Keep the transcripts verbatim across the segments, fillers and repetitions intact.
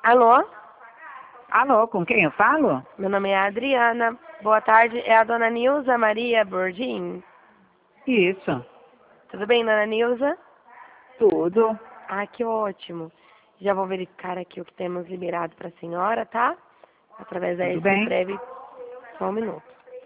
Alô? Alô, com quem eu falo? Meu nome é Adriana. Boa tarde. É a dona Nilza Maria Bordim? Isso, Tudo bem, dona Nilza? tudo. Ah, que ótimo. Já vou verificar aqui o que temos liberado para a senhora, tá? Através da Tudo bem? S-Prev. Só um minuto.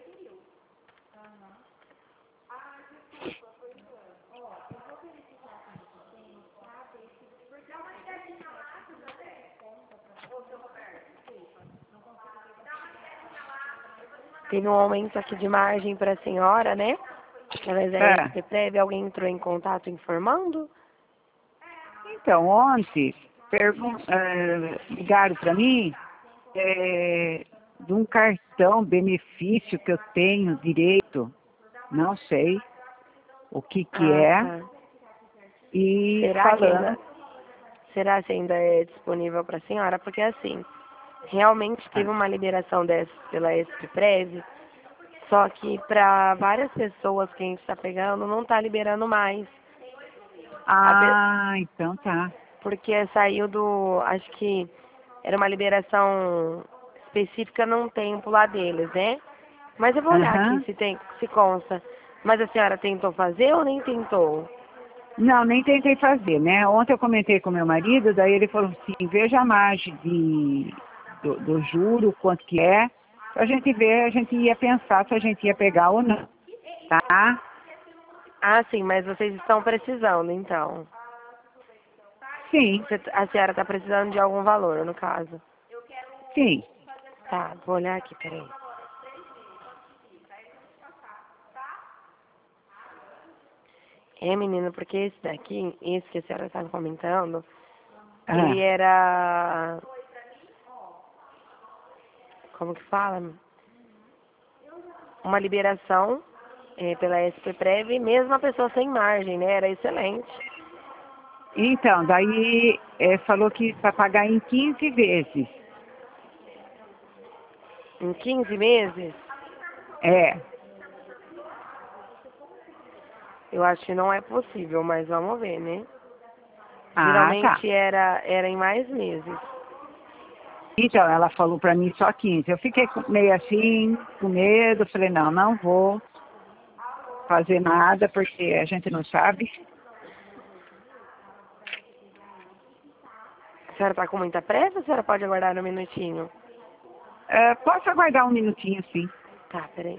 Teve um aumento aqui de margem para a senhora, né? Através da É. S-Prev. Alguém entrou em contato informando? Então, ontem pergun é, ligaram para mim é, de um cartão benefício que eu tenho direito, não sei o que que Ah, é, tá. e Será que ainda, falando, será que ainda é disponível para a senhora? Porque assim, realmente teve uma liberação dessa pela S-Prev, só que para várias pessoas que a gente está pegando, não está liberando mais. A pe- ah, então tá. Porque saiu do, acho que era uma liberação específica num tempo lá deles, né? Mas eu vou olhar aqui Aham. se tem, se consta. Mas a senhora tentou fazer ou nem tentou? Não, nem tentei fazer, né? Ontem eu comentei com meu marido, daí ele falou assim, veja a margem de, do, do juro, quanto que é, pra gente ver, a gente ia pensar se a gente ia pegar ou não, tá? Ah, sim, mas vocês estão precisando, então. Sim, Você- A senhora está precisando de algum valor, no caso. sim. Tá, vou olhar aqui, peraí. É, menino, porque esse daqui, esse que a senhora estava comentando, ele Ah, era... Como que fala? Uma liberação é, pela S-Prev, mesmo a pessoa sem margem, né? Era excelente. então, daí é, falou que para pagar em quinze vezes. Em quinze meses, É. eu acho que não é possível, mas vamos ver, né? Ah, tá. Geralmente era, era em mais meses. Então, ela falou para mim só quinze. Eu fiquei com- meio assim, com medo, falei, não, não vou fazer nada, porque a gente não sabe. A senhora está com muita pressa ou a senhora pode aguardar um minutinho? É, posso aguardar um minutinho, sim. Tá, peraí.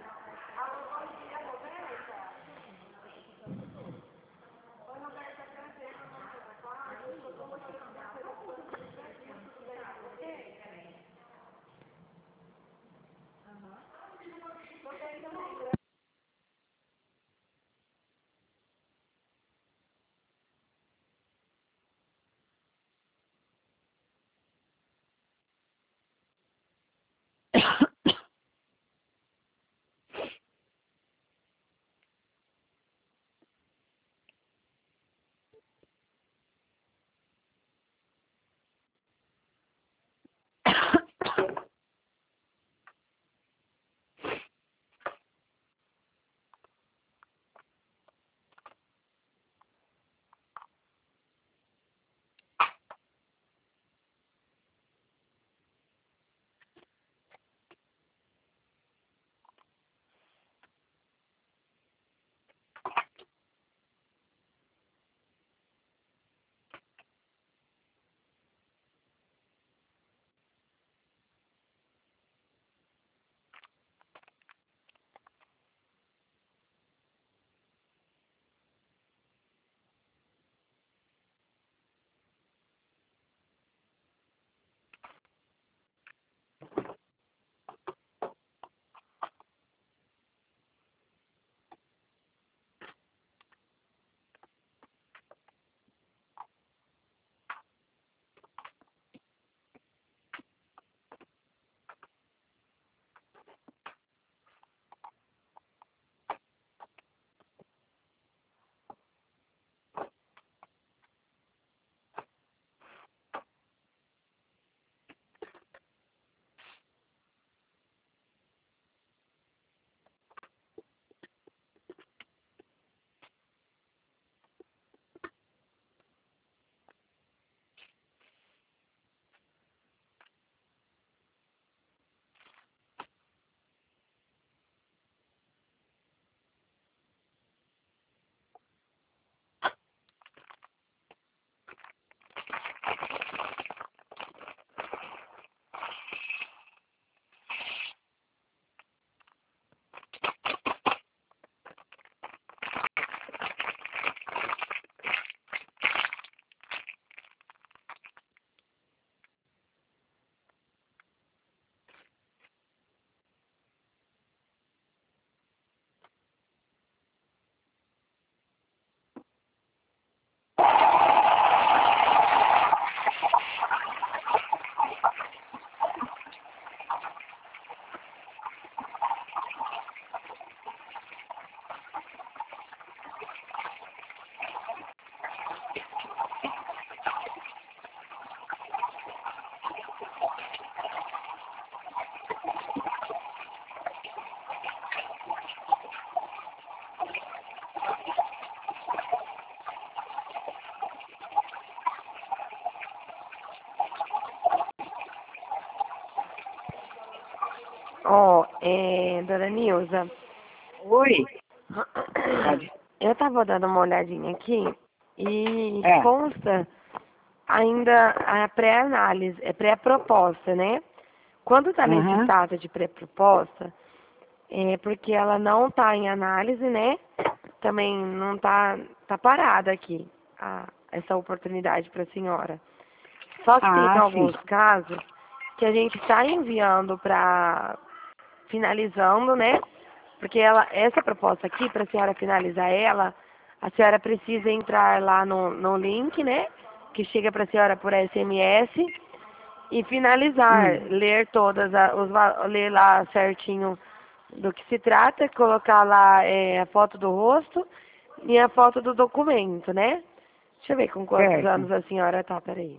Ó, é, dona Nilza, Oi. Pode. eu tava dando uma olhadinha aqui e É. consta ainda a pré-análise, é pré-proposta, né? Quando tá nesse Aham. status de pré-proposta, é porque ela não tá em análise, né? Também não tá, tá parada aqui, a, essa oportunidade para a senhora. Só que tem Ah, sim. alguns casos que a gente está enviando para finalizando, né? Porque ela, essa proposta aqui, para a senhora finalizar ela, a senhora precisa entrar lá no, no link, né? Que chega para a senhora por S M S e finalizar, Hum. ler todas, a, os, va- ler lá certinho do que se trata, colocar lá é, a foto do rosto e a foto do documento, né? Deixa eu ver com quantos Certo. anos a senhora tá, peraí.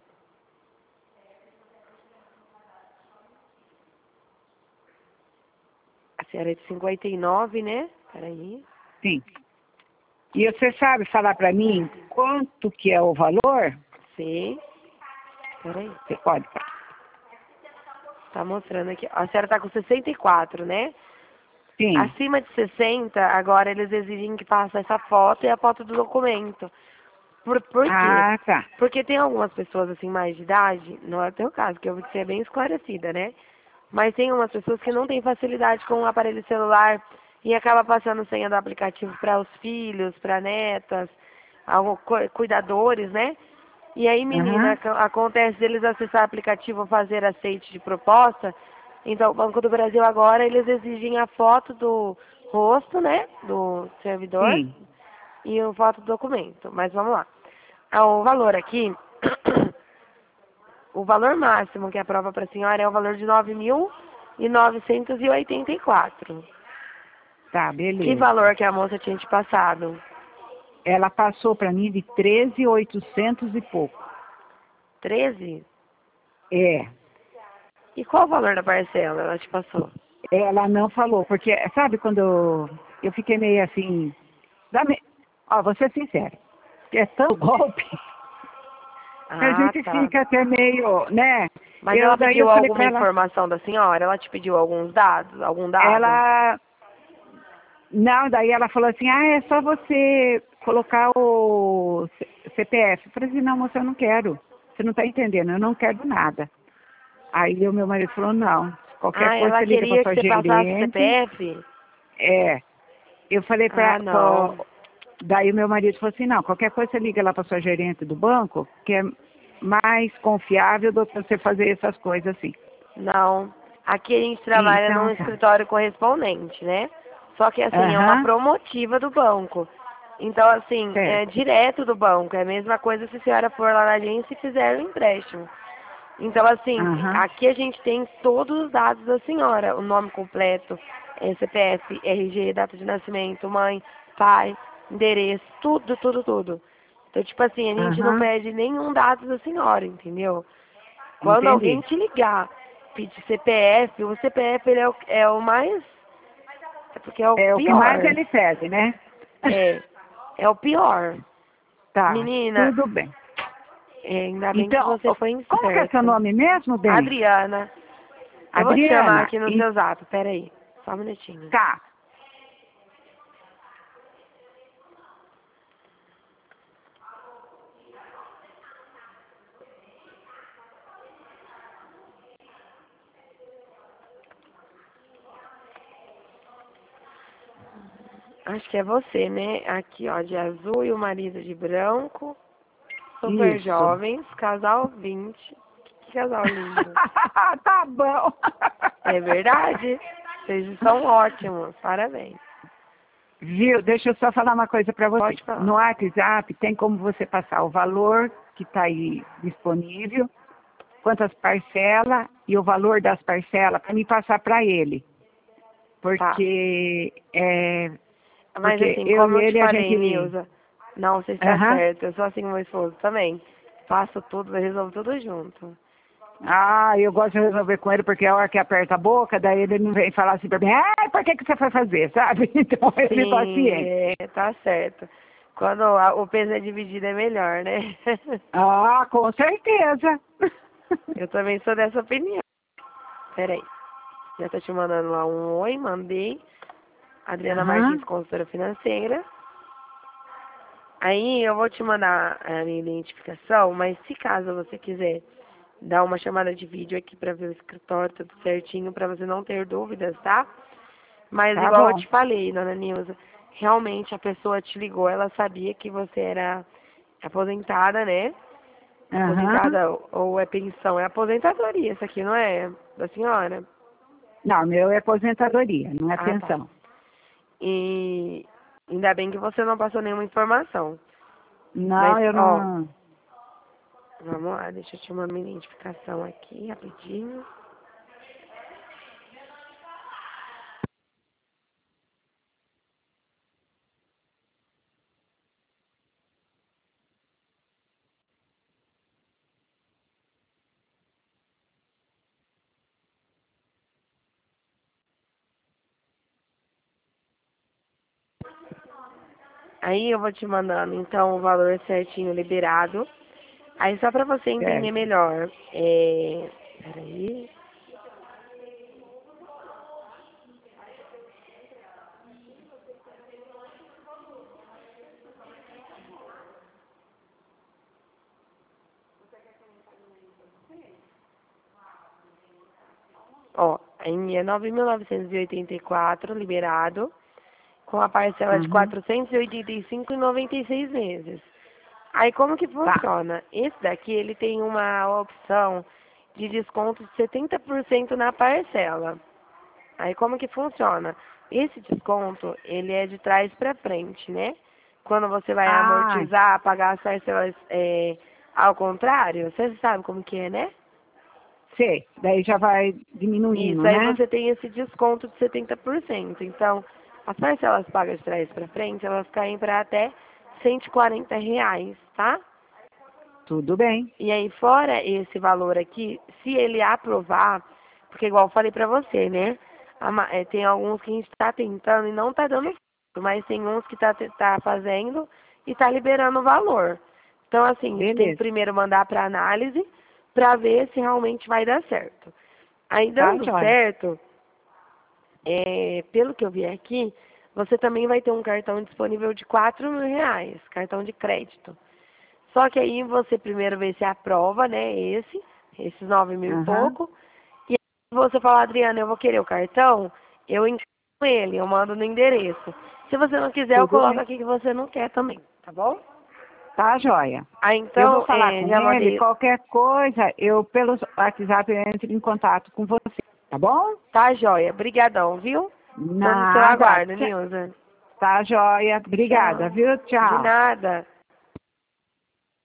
A senhora é de cinquenta e nove, né? Peraí. Sim. E você sabe falar para mim quanto que é o valor? Sim. Peraí. Você pode. Tá mostrando aqui. A senhora tá com sessenta e quatro, né? Sim. Acima de sessenta, agora eles exigem que faça essa foto e a foto do documento. Por, por quê? Ah, tá. Porque tem algumas pessoas assim mais de idade, não é o teu caso, que eu vou ser bem esclarecida, né? Mas tem umas pessoas que não têm facilidade com o aparelho celular e acaba passando senha do aplicativo para os filhos, para netas, algum, cu- cuidadores, né? E aí, menina, Aham. ac- acontece deles acessar o aplicativo, fazer aceite de proposta. Então, o Banco do Brasil agora, eles exigem a foto do rosto, né, do servidor Sim. e a foto do documento. Mas vamos lá. Ah, o valor aqui, o valor máximo que aprova para a senhora é o valor de nove mil novecentos e oitenta e quatro. Tá, Que beleza. valor que a moça tinha te passado? Ela passou para mim de treze mil e oitocentos e pouco. treze? É. E qual o valor da parcela ela te passou? Ela não falou, porque, sabe, quando eu, eu fiquei meio assim, dá-me- ó, vou ser sincera, que é tão golpe que a Ah, gente tá. fica até meio, né? Mas Eu, ela daí eu pediu falei alguma para ela, informação da senhora? Ela te pediu alguns dados? Algum dado? ela, não, daí ela falou assim, ah, é só você colocar o C- CPF. Eu falei assim, não, moça, eu não quero. Você não está entendendo, eu não quero nada. Aí o meu marido falou, não, qualquer Ah, coisa ela você liga para queria que sua você passasse o gerente. C P F? É, eu falei Ah, para, não. daí o meu marido falou assim, não, qualquer coisa você liga lá para sua gerente do banco, que é mais confiável do que você fazer essas coisas assim. Não. Aqui a gente trabalha num Então tá. escritório correspondente, né? Só que assim, é uma Aham, promotiva do banco. Então, assim, é certo. direto do banco. É a mesma coisa se a senhora for lá na agência e fizer o empréstimo. Então, assim, Aham, aqui a gente tem todos os dados da senhora. O nome completo, eh, C P F, R G, data de nascimento, mãe, pai, endereço, tudo, tudo, tudo. Então, tipo assim, a gente não aham, pede nenhum dado da senhora, entendeu? Quando alguém entendi. te ligar, pedir C P F, o C P F ele é o, é o mais. É porque é o É o que mais pior. ele pede, né? É, é o pior. Tá, Menina, tudo bem. é, ainda bem que Então, você foi como que é seu esperta. nome mesmo, bem? Adriana, eu vou te chamar Adriana, aqui no e, seu zap, peraí. Só um minutinho. tá. Acho que é você, né? Aqui, ó, de azul e o marido de branco. Super Isso. jovens, casal vinte. Que casal lindo. Tá bom. É verdade? Vocês são ótimos. Parabéns. Viu? Deixa eu só falar uma coisa para você. Pode falar. No WhatsApp tem como você passar o valor que está aí disponível, quantas parcelas e o valor das parcelas para me passar para ele. Tá. Porque é, Mas porque assim, eu como e eu te ele a falei, gente. Nilza, não, você está Aham. certo. Eu sou assim com meu esposo também. Faço tudo, eu resolvo tudo junto. Ah, eu gosto de resolver com ele porque a hora que aperta a boca, daí ele não vem falar assim para mim, ah, por que, que você foi fazer, sabe? Então ele é Sim, paciente. é, tá certo. Quando a- o peso é dividido é melhor, né? Ah, com certeza. Eu também sou dessa opinião. Peraí. Já tô te mandando lá um oi, mandei. Adriana Aham. Martins, consultora financeira. Aí eu vou te mandar a minha identificação, mas se caso você quiser dar uma chamada de vídeo aqui pra ver o escritório tudo certinho, pra você não ter dúvidas, tá? Mas Tá igual eu bom. te falei, dona Nilza, realmente a pessoa te ligou, ela sabia que você era aposentada, né? Aham. Aposentada ou ou é pensão? É aposentadoria, isso aqui não é da senhora? Não, meu é aposentadoria, não é Ah, tá. pensão. E ainda bem que você não passou nenhuma informação. Mas, Não, eu ó, não. vamos lá, deixa eu te mandar minha identificação aqui, rapidinho. Aí eu vou te mandando, então, o valor certinho liberado. Aí só pra você entender Certo. melhor, é... Peraí. Ó, aí é nove mil novecentos e oitenta e quatro liberado, com a parcela de Uhum. quatrocentos e oitenta e cinco e noventa e seis meses. Aí como que Tá. funciona? Esse daqui, ele tem uma opção de desconto de setenta por cento na parcela. Aí como que funciona? Esse desconto, ele é de trás para frente, né? Quando você vai Ah, amortizar, pagar as parcelas é, ao contrário, você sabe como que é, né? sei. Daí já vai Isso, diminuindo, aí né? você tem esse desconto de setenta por cento. Então, as parcelas pagas de trás para frente, elas caem para até cento e quarenta reais, tá? Tudo bem. E aí, fora esse valor aqui, se ele aprovar, porque igual eu falei pra você, né? a ma- é, tem alguns que a gente tá tentando e não tá dando certo, mas tem uns que tá, te- tá fazendo e tá liberando o valor. Então, assim, a gente tem que Beleza. primeiro mandar pra análise pra ver se realmente vai dar certo. Aí, Tá, dando joia. certo, é, pelo que eu vi aqui, você também vai ter um cartão disponível de quatro mil reais, cartão de crédito. Só que aí você primeiro vê se aprova, né, esse, esses nove mil e Aham. pouco. E aí você fala, Adriana, eu vou querer o cartão, eu encaminho ele, eu mando no endereço. Se você não quiser, eu Tudo coloco bem. aqui que você não quer também, tá bom? Tá, joia. Aí Eu vou então, falar é, com já ele, mandei, qualquer coisa, eu pelo WhatsApp eu entro em contato com você, tá bom? tá joia, brigadão, viu? Tô no seu Nada. aguardo, Nilza. Tá, joia. Obrigada, Tchau. viu? De Tchau. nada.